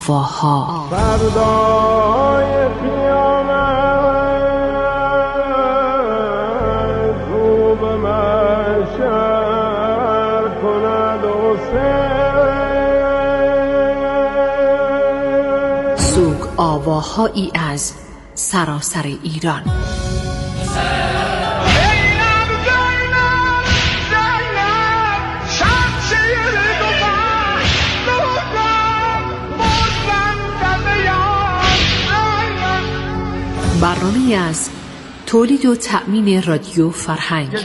واها. فردای قیامت رو به محشر کند حسین. سوگ آواهایی از سراسر ایران. برنامه‌ای از تولید و تأمین رادیو فرهنگ.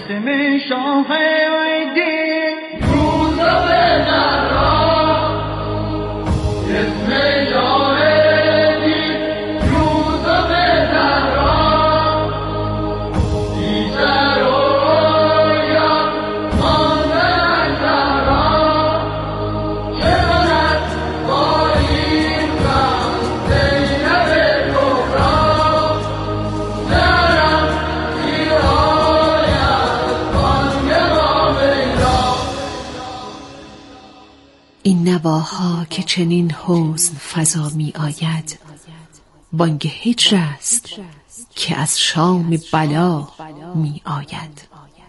این نواها که چنین حزن فضا می آید، بانگ هجر است که از شام بلا می آید.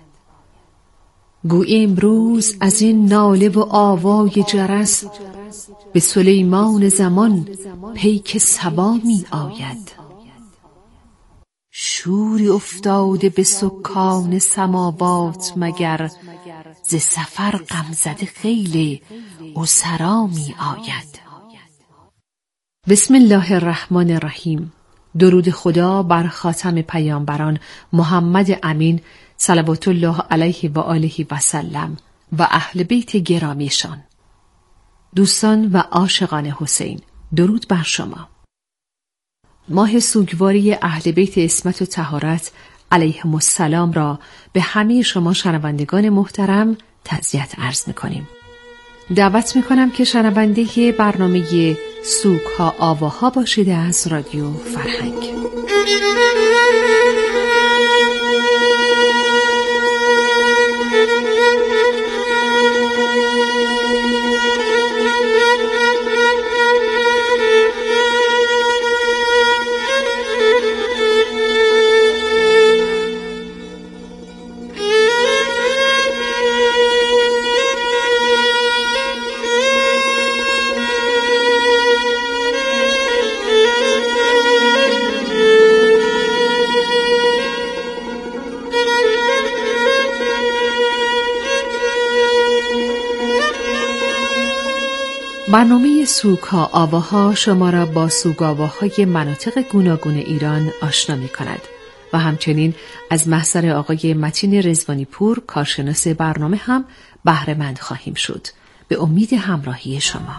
گویی امروز از این ناله و آوای جرس به سلیمان زمان پیک صبا می آید. شوری افتاده به سکان سماوات مگر، ز سفر غمزده خیل اسرا می آید. بسم الله الرحمن الرحیم. درود خدا بر خاتم پیامبران محمد امین صلوات الله علیه و آله و سلم و اهل بیت گرامیشان. دوستان و عاشقان حسین، درود بر شما. ماه سوگواری اهل بیت عصمت و طهارت علیهم السلام را به همه شما شنوندگان محترم تعزیت عرض می‌کنیم. دعوت می‌کنم که شنونده برنامه سوگ‌ها آواها باشید از رادیو فرهنگ. برنامه سوگ‌ها آواها شما را با سوگ آواهای مناطق گوناگون ایران آشنا می کند و همچنین از محضر آقای متین رضوانی پور کارشناس برنامه هم بهره مند خواهیم شد. به امید همراهی شما.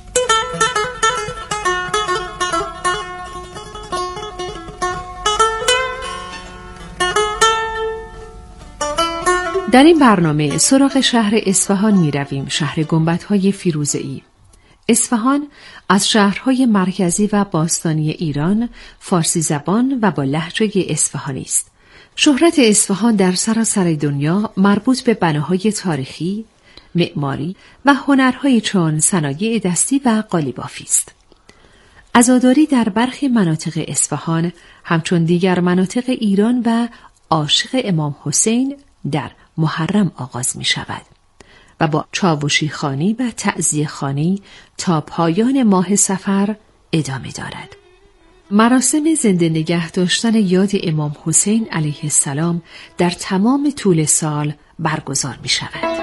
در این برنامه سراغ شهر اصفهان می رویم، شهر گنبدهای فیروزه‌ای. اصفهان از شهرهای مرکزی و باستانی ایران، فارسی زبان و با لهجه اصفهانی است. شهرت اصفهان در سراسر دنیا مربوط به بناهای تاریخی، معماری و هنرهایی چون صنایع دستی و قالیبافی است. عزاداری در برخی مناطق اصفهان همچون دیگر مناطق ایران و عاشق امام حسین در محرم آغاز می شود و با چاوشی خوانی و تعزیه خوانی تا پایان ماه صفر ادامه دارد. مراسم زنده نگه داشتن یاد امام حسین علیه السلام در تمام طول سال برگزار می شود.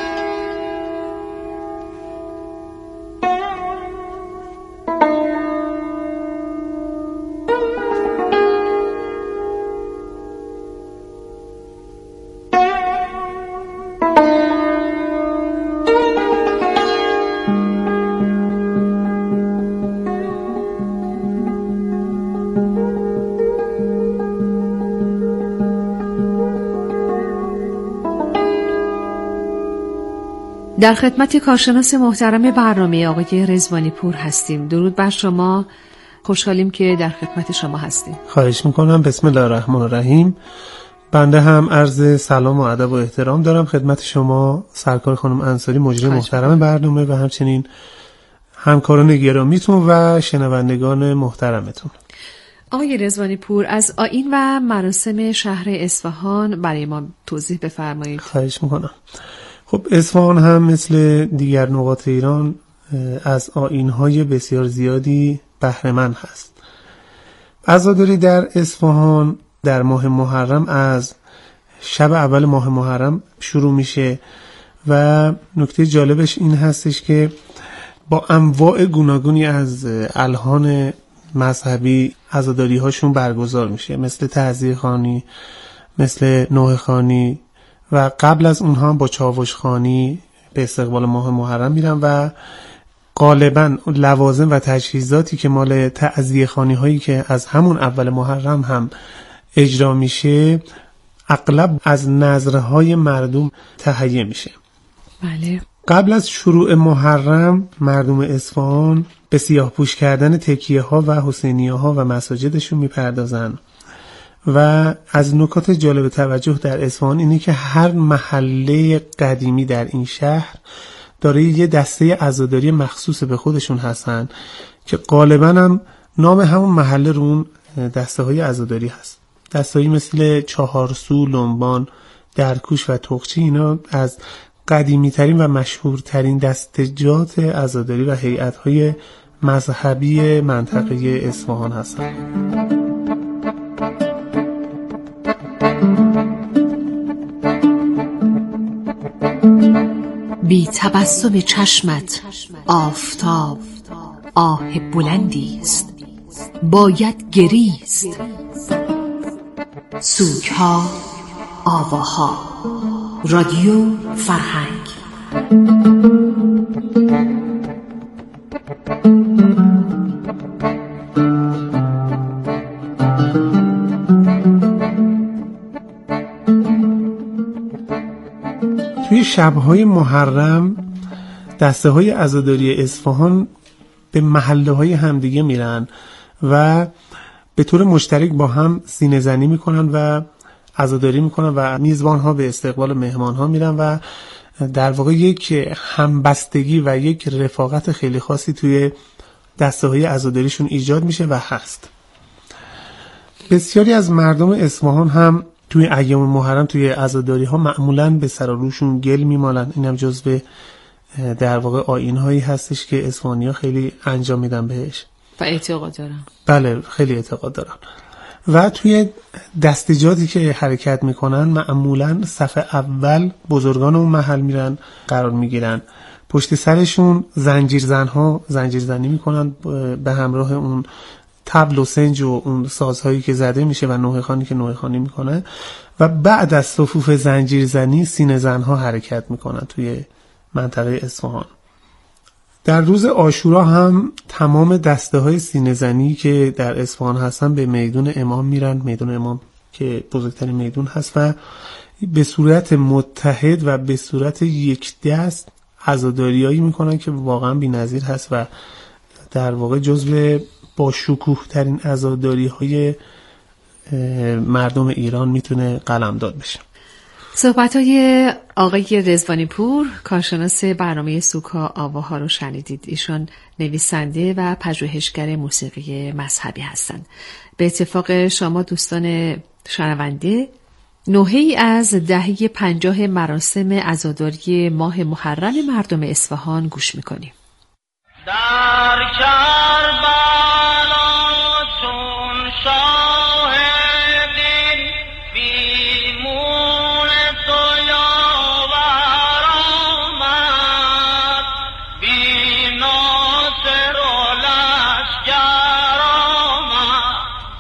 در خدمت کارشناس محترم برنامه آقای رضوانی پور هستیم. درود بر شما، خوشحالیم که در خدمت شما هستیم. خواهش میکنم. بسم الله الرحمن الرحیم. بنده هم عرض سلام و ادب و احترام دارم خدمت شما سرکار خانم انصاری، مجری محترم برنامه و همچنین همکاران گرامیتون و شنوندگان محترمتون. آقای رضوانی پور، از آیین و مراسم شهر اصفهان برای ما توضیح بفرمایید. خواهش میکنم. خب اصفهان هم مثل دیگر نقاط ایران از آیین‌های بسیار زیادی بهره‌مند هست. عزاداری در اصفهان در ماه محرم از شب اول ماه محرم شروع میشه و نکته جالبش این هستش که با انواع گوناگونی از الحان مذهبی عزاداری هاشون برگزار میشه، مثل تعزیه خوانی، مثل نوحه خوانی و قبل از اونها با چاوش خوانی به استقبال ماه محرم میرن و غالبا لوازم و تجهیزاتی که مال تعزیه خوانی هایی که از همون اول محرم هم اجرا میشه اغلب از نظرهای مردم تهیه میشه. بله. قبل از شروع محرم مردم اصفهان به سیاه‌پوش کردن تکیه ها و حسینیه ها و مساجدشون میپردازن و از نکات جالب توجه در اصفهان اینه که هر محله قدیمی در این شهر داره یه دسته عزاداری مخصوص به خودشون هستن که غالبا هم نام همون محله رو اون دسته های عزاداری هست. دسته‌ای مثل چهارسو، لنبان، درکوش و تقچی اینا از قدیمی ترین و مشهورترین دستجات عزاداری و هیئت‌های مذهبی منطقه اصفهان هستند. بی تبسم چشمت آفتاب آه بلندی است، باید گریست. سوگها، آواها، رادیو فرهنگ. توی شب‌های محرم دسته های عزاداری اصفهان به محله های همدیگه میرن و به طور مشترک با هم سینه زنی میکنن و عزاداری میکنن و میزبان ها به استقبال مهمان ها میرن و در واقع یک همبستگی و یک رفاقت خیلی خاصی توی دسته های عزاداریشون ایجاد میشه و هست. بسیاری از مردم اصفهان هم توی ایام محرم توی عزاداری ها معمولاً به سر و روشون گل میمالن. اینم جزو در واقع آیین هایی هستش که اصفهانی ها خیلی انجام میدن بهش و اعتقاد دارن. بله خیلی اعتقاد دارن. و توی دستجاتی که حرکت میکنن معمولاً صف اول بزرگان اون محل میرن قرار میگیرن، پشت سرشون زنجیرزنها زنجیرزنی میکنن به همراه اون طبل و سنج و اون سازهایی که زده میشه و نوحه خوانی که نوحه خوانی میکنه و بعد از صفوف زنجیرزنی سینه زنها حرکت میکنن توی منطقه اصفهان. در روز عاشورا هم تمام دسته های سینه زنی که در اصفهان هستن به میدون امام میرن، میدون امام که بزرگترین میدون هست، و به صورت متحد و به صورت یک دست عزاداریایی میکنن که واقعا بی‌نظیر هست و در واقع جزو با شکوه ترین عزاداری های مردم ایران میتونه قلمداد بشه. صحبت‌های آقای رضوانی پور، کارشناس برنامه سوگها آواها رو شنیدید. ایشان نویسنده و پژوهشگر موسیقی مذهبی هستند. به اتفاق شما دوستان شنونده، نوحه‌ای از دهه 50 مراسم عزاداری ماه محرم مردم اصفهان گوش می‌کنیم. در کربلا چون شاهدین بیمون تو یاور آمد، بی ناصر و لشکر آمد،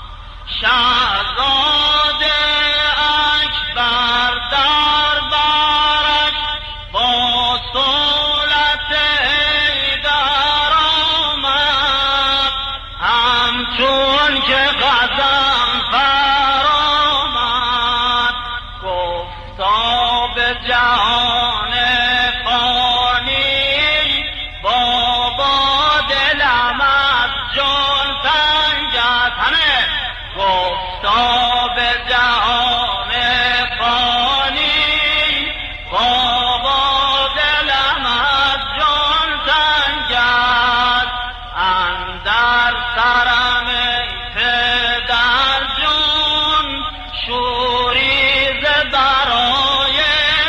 شهزاده اکبر در برش با صولت حیدر آمد، همچون که غضنفر آمد، گفتا به جهان فانی، بابا دلم از جان تنگت، همه گفتا به جهان فانی، بابا دلم از جان تنگت، در سرم پدر جون شوریز برای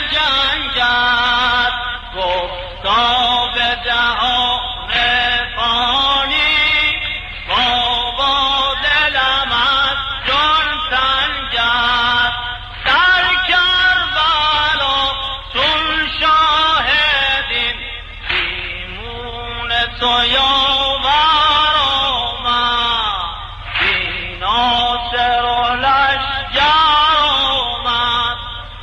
جنگت گفتا به جهان فانی بابا دلم از جان سنجد در کربلا چون شاهدیم ایمون تو یاور آمد بی ناصر و لشکر آمد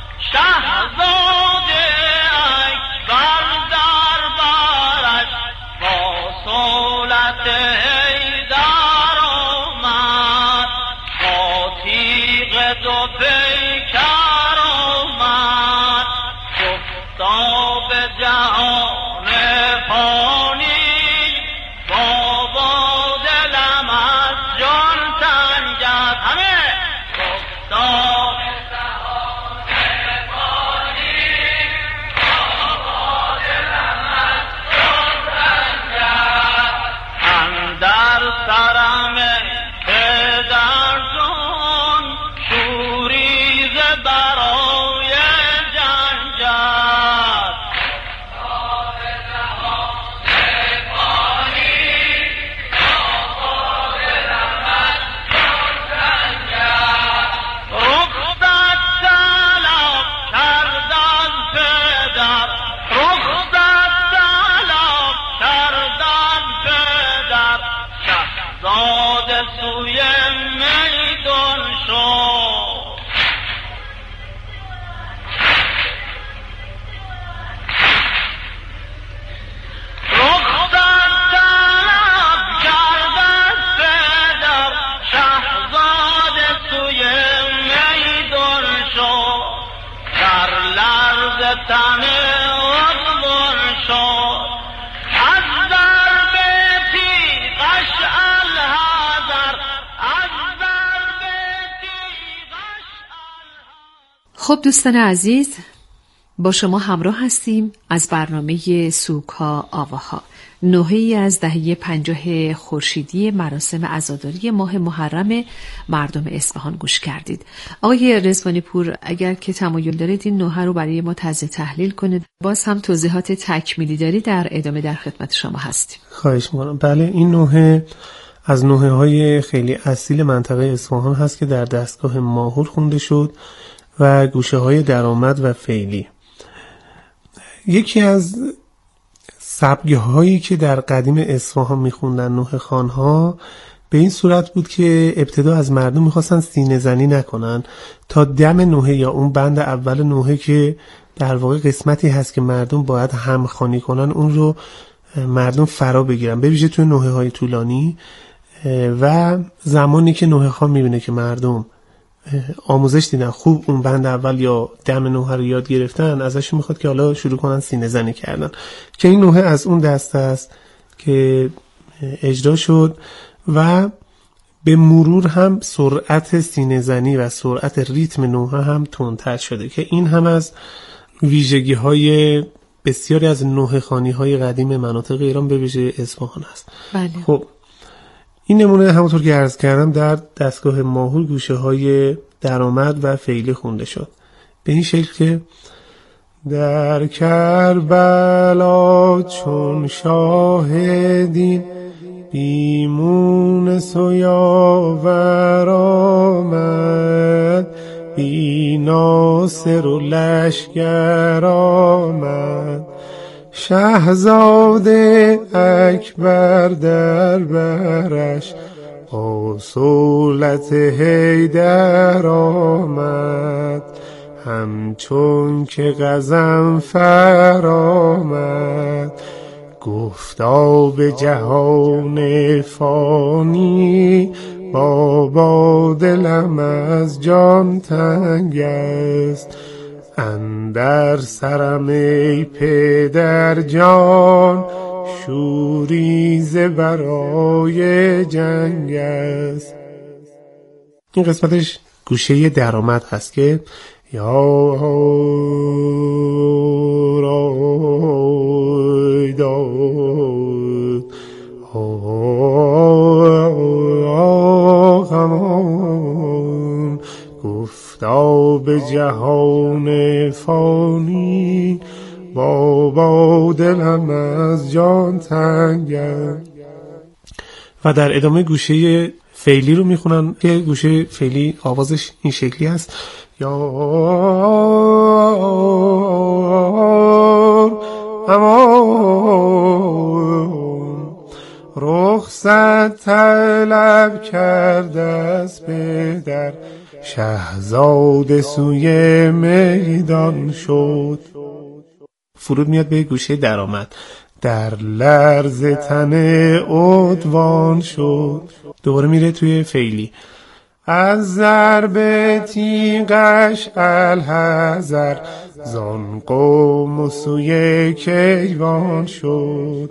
شهزاده اکبر در برش با صولت حیدر آمد با تیغ دو پیکر آمد گفتا به جهان فانی بابا دلم از جان سنجد همه گفتا به جهان فانی بابا دلم از جان سنجد اندر سرم پدر جان شوریز برای جنگت رخصت طلب کردن پدر رخصت طلب کردن پدر شهزاده سوی میدان شد رخصت طلب کردن پدر شهزاده سوی میدان شد در لرز تن افغان شد از ضرب تیغش الحذر از ضرب تیغش الحذر. خب دوستان عزیز، با شما همراه هستیم از برنامه سوگ‌ها آواها، نوحه‌ای از دهه 50 خورشیدی مراسم عزاداری ماه محرم مردم اصفهان گوش کردید. آقای رضوانی پور، اگر که تمایل دارید این نوحه رو برای ما تجزیه تحلیل کنید، باز هم توضیحات تکمیلی داری در ادامه در خدمت شما هستیم. خواهش می‌کنم. بله، این نوحه از نوحه‌های خیلی اصیل منطقه اصفهان هست که در دستگاه ماهور خونده شد و گوشه‌های درآمد و فعلی. یکی از سبک‌هایی که در قدیم اصفهان می‌خوندن نوحه خوان‌ها به این صورت بود که ابتدا از مردم می‌خواستن سینه زنی نکنن تا دم نوحه یا اون بند اول نوحه که در واقع قسمتی هست که مردم باید همخوانی کنن اون رو مردم فرا بگیرن، به ویژه توی نوحه‌های طولانی و زمانی که نوحه خوان می‌بینه که مردم آموزش دیدن، خوب اون بند اول یا دم نوحه رو یاد گرفتن، ازش میخواد که حالا شروع کنن سینه زنی کردن، که این نوحه از اون دسته است که اجرا شد و به مرور هم سرعت سینه زنی و سرعت ریتم نوحه هم تندتر شده، که این هم از ویژگی های بسیاری از نوحه خوانی های قدیم مناطق ایران به ویژه اصفهان است. بله. خب این نمونه همونطور که عرض کردم در دستگاه ماهور گوشه های درآمد و فعلی خونده شد به این شکل که در کربلا چون شاهدین بیمون سویاور آمد بی ناصر و لشکر آمد شهزاده اکبر در برش با صولت حیدر آمد همچون که غضنفر آمد گفتا به جهان فانی بابا دلم از جان تنگ است اندر سرم ای پدر جان شوریز برای جنگ است. این قسمتش گوشه درآمد هست که یا رای داد به جهان فانی، بابا دلم از جان تنگم. و در ادامه گوشه فعلی رو میخونن که گوشه فعلی آوازش این شکلی هست: یار امان رخصت طلب کرده است به در، شهزاده سوی میدان شد. فرود میاد به گوشه درآمد: در لرز تن عدوان شد. دوباره میره توی فعلی: از ضرب تیغش الحذر، زان قوم سوی کیوان شد،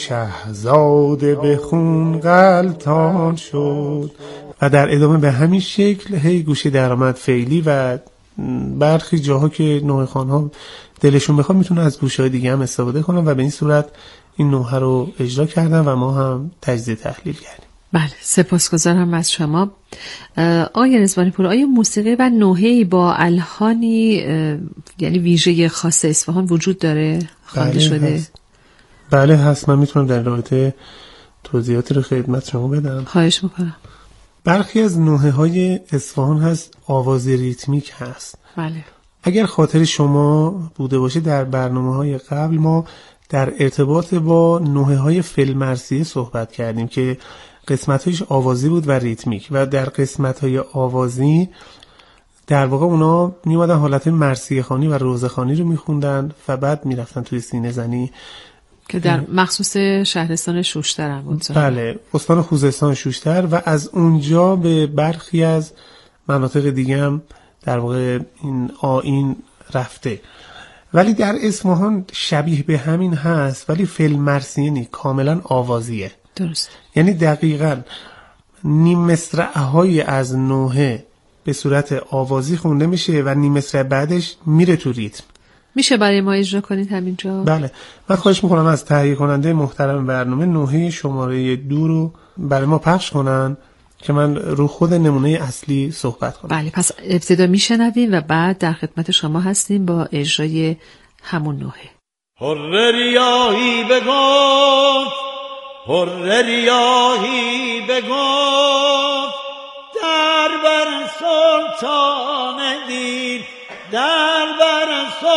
شهزاده به خون غلطان شد. و در ادامه به همین شکل هی گوشه درآمد فعلی و برخی جاها که نوحه خوان‌ها دلشون بخواد میتونه از گوشه‌های دیگه هم استفاده کنن و به این صورت این نوحه رو اجرا کردن و ما هم تجزیه تحلیل کردیم. بله، سپاسگزارم از شما. آقای رضوانی پور، آیا موسیقی و نوحه‌ای با الحانی یعنی ویژه خاص اصفهان وجود داره؟ خوانده شده؟ بله هست. من میتونم در رابطه توضیحاتی رو خدمت شما بدم. خواهش میکنم. برخی از نوحه‌های اصفهان هست آواز ریتمیک هست. بله. اگر خاطر شما بوده باشه در برنامه‌های قبل ما در ارتباط با نوحه‌های فی‌المرثیه صحبت کردیم که قسمت‌هایش آوازی بود و ریتمیک، و در قسمت‌های آوازی در واقع اونا میومدن حالت مرثیه خوانی و روزه خوانی رو میخوندن و بعد میرفتن توی سینه زنی که در مخصوص شهرستان شوشتر هم بود. بله، استان خوزستان شوشتر، و از اونجا به برخی از مناطق دیگه هم در واقع این آیین رفته. ولی در اصفهان شبیه به همین هست، ولی فی‌المرثیه نی، کاملا آوازیه. درست. یعنی دقیقاً نیم مصرع‌های از نوحه به صورت آوازی خونده میشه و نیم مصرع بعدش میره تو ریتم. میشه برای ما اجرا کنید همینجا؟ بله. من خواهش میکنم از تهیه کننده محترم برنامه نوحه شماره 2 رو برای ما پخش کنن که من رو خود نمونه اصلی صحبت کنم. بله، پس ابتدا میشنویم و بعد در خدمت شما هستیم با اجرای همون نوحه. حر ریاحی بگفت، حر ریاحی بگفت، در بر سلطان دین، در بر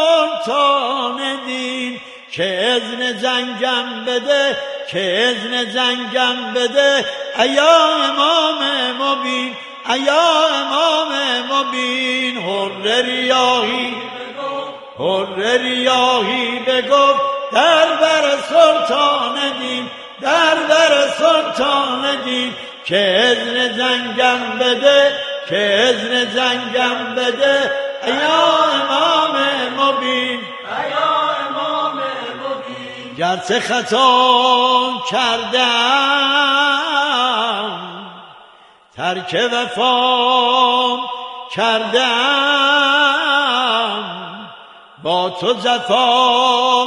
سلطان دین، که اذن جنگم بده، که اذن جنگم بده، ایا امام مبین، ایا امام مبین. حر ریاحی بگفت، حر ریاحی بگفت، در بر سلطان دین، در بر سلطان دین، که اذن جنگم بده، که اذن جنگم بده، ایا امام مبین، ایا امام مبین. گرچه خطا کردم، ترک وفا کردم، با تو جفا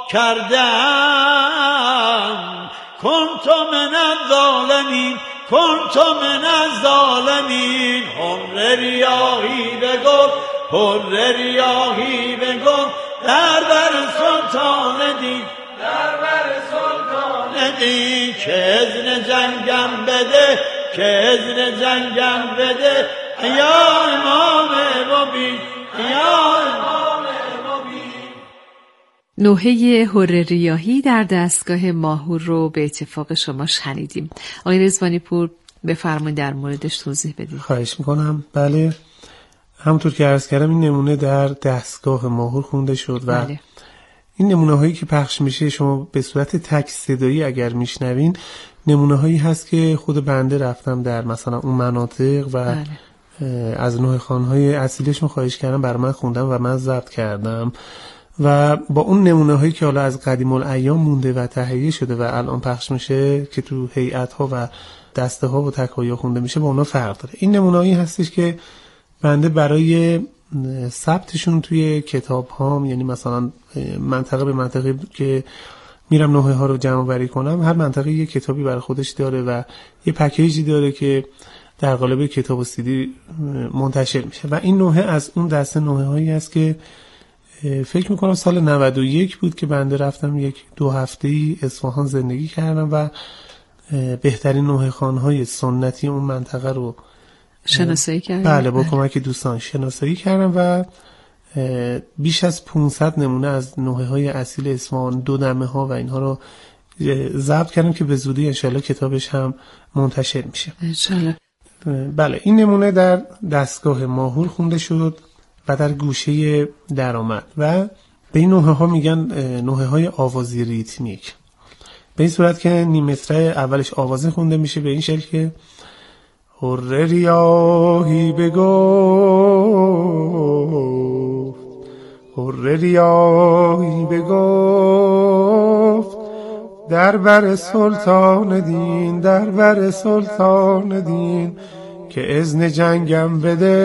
کردم، کنت من الظالمین، کنت من الظالمین. حر ریاحی بگفت، حر ریاحی بگفت، در بر سلطان دین، در بر سلطان دین، که اذن جنگم بده، که اذن جنگم بده، ایا امام مبین، ایا امام مبین. نوحه حر ریاحی در دستگاه ماهور رو به اتفاق شما شنیدیم. آقای رضوانی پور بفرمایید در موردش توضیح بدید. خواهش میکنم. بله، همونطور که عرض کردم این نمونه در دستگاه ماهور خونده شد و بله. این نمونه هایی که پخش میشه شما به صورت تک صدایی اگر میشنوین، نمونه هایی هست که خود بنده رفتم در مثلا اون مناطق و بله. از نوحه خوان‌های اصلیشون خواهش کردم برای من خوندم و من ضبط کردم و با اون نمونه هایی که حالا از قدیم الایام مونده و تهیه شده و الان پخش میشه که تو هیئت ها و دسته ها و تک‌ها خونده میشه با اونا فرق داره. این نمونه هایی هستش که بنده برای ثبتشون توی کتاب هام، یعنی مثلا منطقه به منطقه که میرم نوحه ها رو جمع آوری کنم، هر منطقه یه کتابی برای خودش داره و یه پکیجی داره که در قالب کتاب و سیدی منتشر میشه و این نوحه از اون دسته نوحه هایی است که فکر میکنم سال 91 بود که بنده رفتم 1-2 هفته‌ای اصفهان زندگی کردم و بهترین نوحه خوان‌های سنتی اون منطقه رو شناسایی کردم. بله، با کمک دوستان شناسایی کردم و بیش از 500 نمونه از نوحه های اصیل اصفهان، 2 دمه ها و اینها رو ضبط کردم که به زودی انشالله کتابش هم منتشر میشه انشالله. بله، این نمونه در دستگاه ماهور خونده شد و در گوشه درآمد و به این نوحه ها میگن نوحه های آوازی ریتمیک، به این صورت که نیم متره اولش آوازی خونده میشه به این شکل که هره ریاهی بگفت، هره ریاهی بگفت، در بر سلطان دین، در بر سلطان دین، که اذن جنگم بده،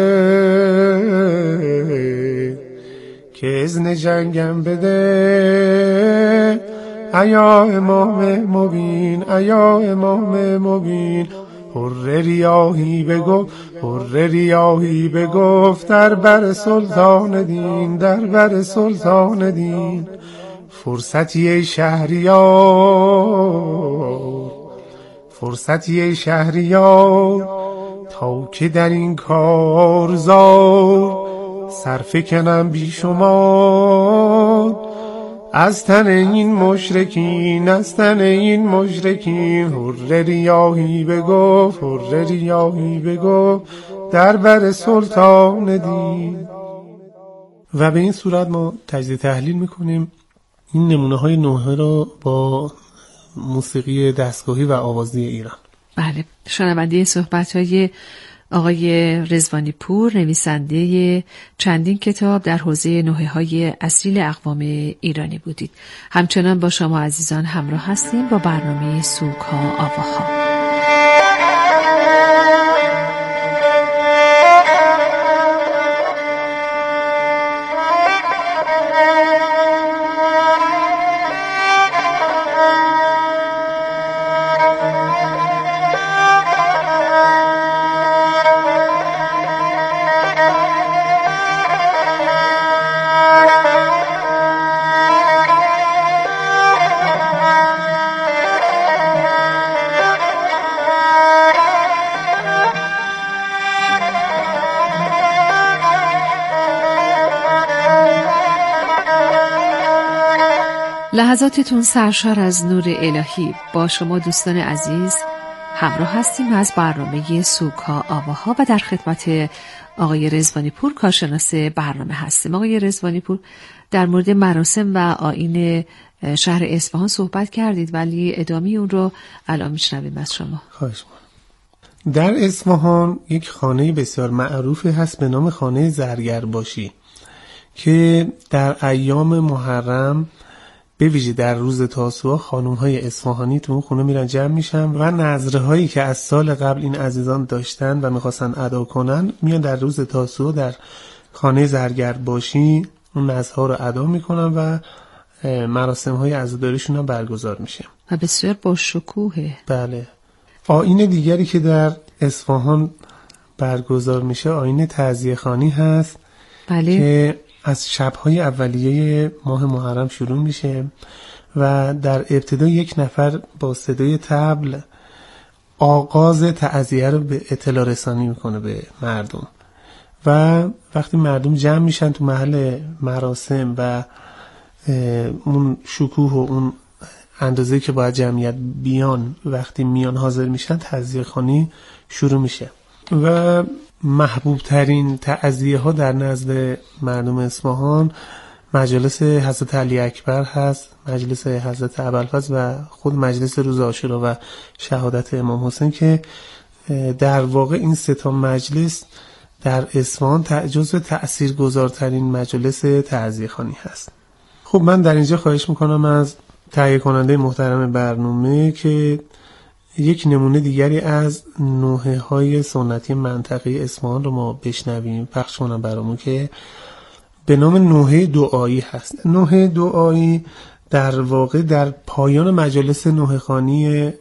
که اذن جنگم بده، ایا امام مبین، ایا امام مبین. هره ریاهی بگفت، هره ریاهی بگفت، در بر سلطان دین، در بر سلطان دین. فرصتی ای شهریار، فرصتی ای شهریار، تا که در این کارزار صرف کنم بی شما، از تن این مشرکین، از تن این مشرکین. هره ریاهی بگفت، هره ریاهی بگفت، در بر سلطان دین. و به این صورت ما تجزیه تحلیل میکنیم این نمونه های نوحه را با موسیقی دستگاهی و آوازی ایران. بله، شنونده صحبت‌های آقای رضوانی پور، نویسنده چندین کتاب در حوزه نوحه‌های اصیل اقوام ایرانی بودید. همچنان با شما عزیزان همراه هستیم با برنامه سوگ‌ها آواها. لحظاتتون سرشار از نور الهی. با شما دوستان عزیز همراه هستیم از برنامه سوگ‌ها آواها و در خدمت آقای رضوانی پور کارشناس برنامه هستیم. آقای رضوانی پور، در مورد مراسم و آیین شهر اصفهان صحبت کردید ولی ادامه اون رو الان میشنویم از شما. خواهش می‌کنم. در اصفهان یک خانه بسیار معروف هست به نام خانه زرگرباشی که در ایام محرم به ویژه در روز تاسوعا خانم‌های اصفهانی تو اون خونه میرن جمع میشن و نذرهایی که از سال قبل این عزیزان داشتن و میخواستن ادا کنن میان در روز تاسوعا در خانه زرگرباشی اون نذرها رو ادا میکنن و مراسم‌های عزاداریشون هم برگزار میشه و بسیار با شکوهه. بله. آیین دیگری که در اصفهان برگزار میشه آیین تعزیه‌خوانی هست. بله. که از شب‌های اولیه ماه محرم شروع میشه و در ابتدا یک نفر با صدای طبل آغاز تعزیه رو به اطلاع رسانی میکنه به مردم و وقتی مردم جمع میشن تو محل مراسم و اون شکوه و اون اندازه‌ای که باید جمعیت بیان وقتی میان حاضر میشن تعزیه خوانی شروع میشه و محبوب ترین تعزیه ها در نزد مردم اصفهان مجلس حضرت علی اکبر هست، مجلس حضرت ابوالفضل و خود مجلس روز عاشورا و شهادت امام حسین که در واقع این سه تا مجلس در اصفهان جزو تأثیرگذارترین مجلس تعزیه خوانی هست. خب من در اینجا خواهش میکنم از تهیه کننده محترم برنامه که یک نمونه دیگری از نوحه های سنتی منطقه اصفهان رو ما بشنویم، پخش کنم برامون که به نام نوحه دعایی هست. نوحه دعایی در واقع در پایان مجالس نوحه خوانی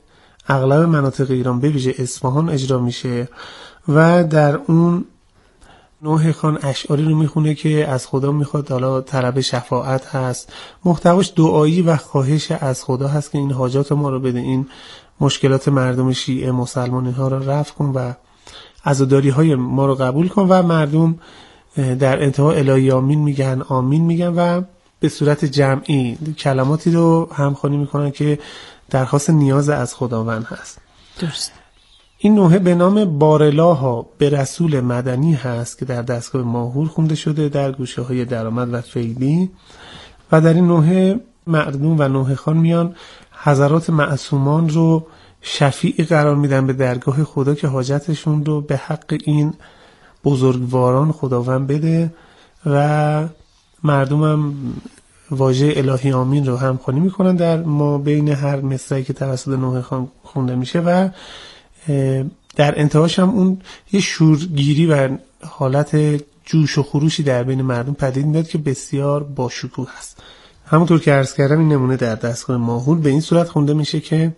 اغلب مناطق ایران به ویژه اصفهان اجرا میشه و در اون نوح خان اشعاری رو میخونه که از خدا میخواد، حالا طلب شفاعت هست، محتواش دعایی و خواهش از خدا هست که این حاجات ما رو بده، این مشکلات مردم شیعه مسلمان ها رو رفع کن و عزاداری های ما رو قبول کن. و مردم در انتها الهی آمین میگن، آمین میگن و به صورت جمعی کلماتی رو همخوانی میکنن که درخواست نیاز از خداوند هست. درست. این نوحه به نام بارالله به رسول مدنی هست که در دستگاه ماهور خونده شده در گوشه های درآمد و فیلی و در این نوحه مردم و نوحه خان میان حضرات معصومان رو شفیع قرار میدن به درگاه خدا که حاجتشون رو به حق این بزرگواران خداوند بده و مردم هم واژه الهی آمین رو همخوانی میکنن در ما بین هر مصرعی که توسط نوح خان خونده میشه و در انتهاش هم اون یه شورگیری و حالت جوش و خروشی در بین مردم پدید میاد که بسیار باشکوه است. همونطور که عرض کردم این نمونه در دستگاه ماهور به این صورت خونده میشه که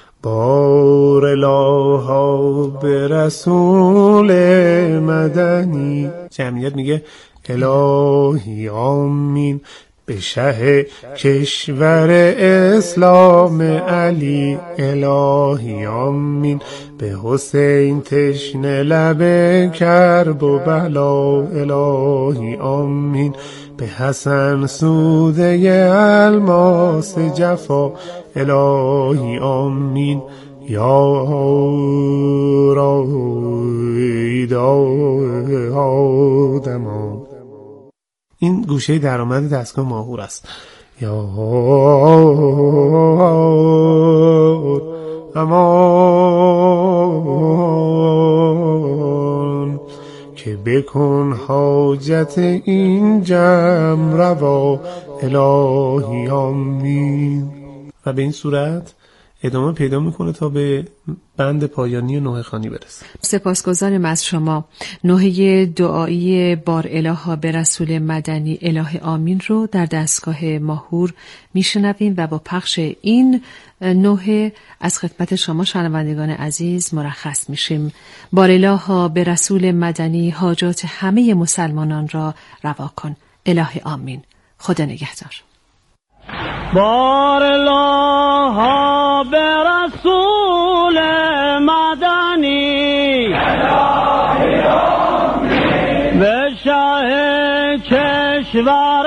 بارالله به رسول مدنی، جمعیت میگه الهی آمین به شه کشور اسلام علی، الهی آمین به حسین تشنه لب کرب و بلا، الهی آمین به حسن سوده الماس جفا، الهی آمین یا راید آدمان. این گوشه درآمد دستگاه ماهور است. یا امان که بکن حاجت این جمع روا، الهی آمین. و به این صورت ادامه پیدا میکنه تا به بند پایانی نوحه خوانی برسه. سپاسگزارم از شما. نوحه دعایی بارالله به رسول مدنی اله آمین رو در دستگاه ماهور میشنویم و با پخش این نوحه از خدمت شما شنوندگان عزیز مرخص میشیم. بارالله به رسول مدنی حاجات همه مسلمانان را روا کن، اله آمین. خدا نگهدار. بارالله به رسول مدنی به شه کشور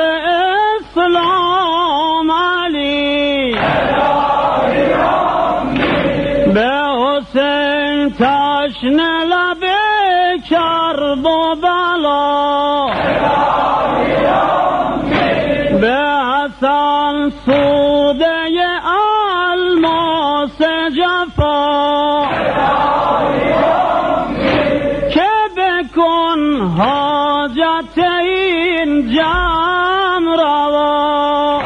اسلام علی، به حسین تشنه لب کرب و بلا، به حسن سوده الماس جفا، که بکن حاجت این جمع روا.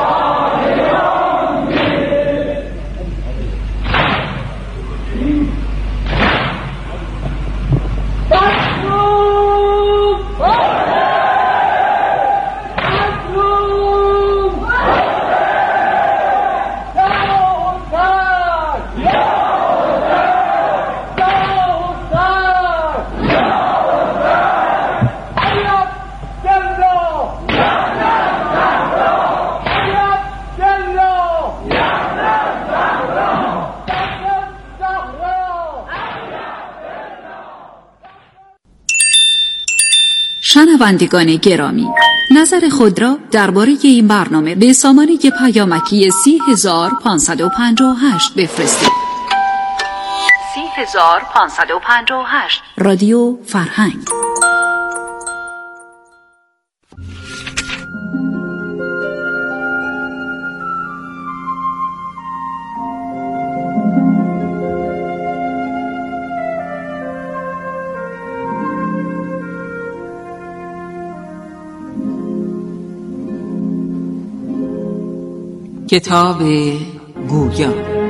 شنوندگان گرامی، نظر خود را درباره این برنامه به سامانه پیامکی 30558 بفرستید. 30558 رادیو فرهنگ. کتاب گویا.